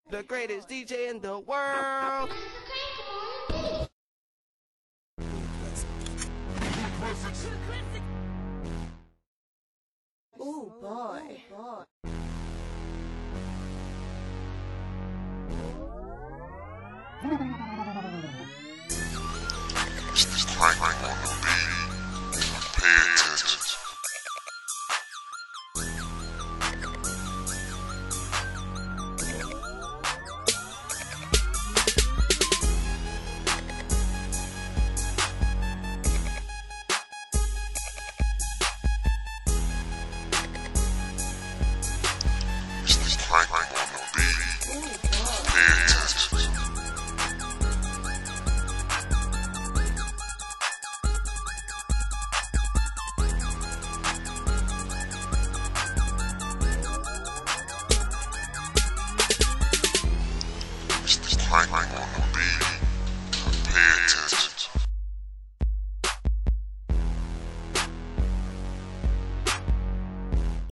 The greatest DJ in the world. Oh boy. It's crank on the beat. Pay attention. It's crank on the beat. Pay attention. It's crank on the beat. Pay attention.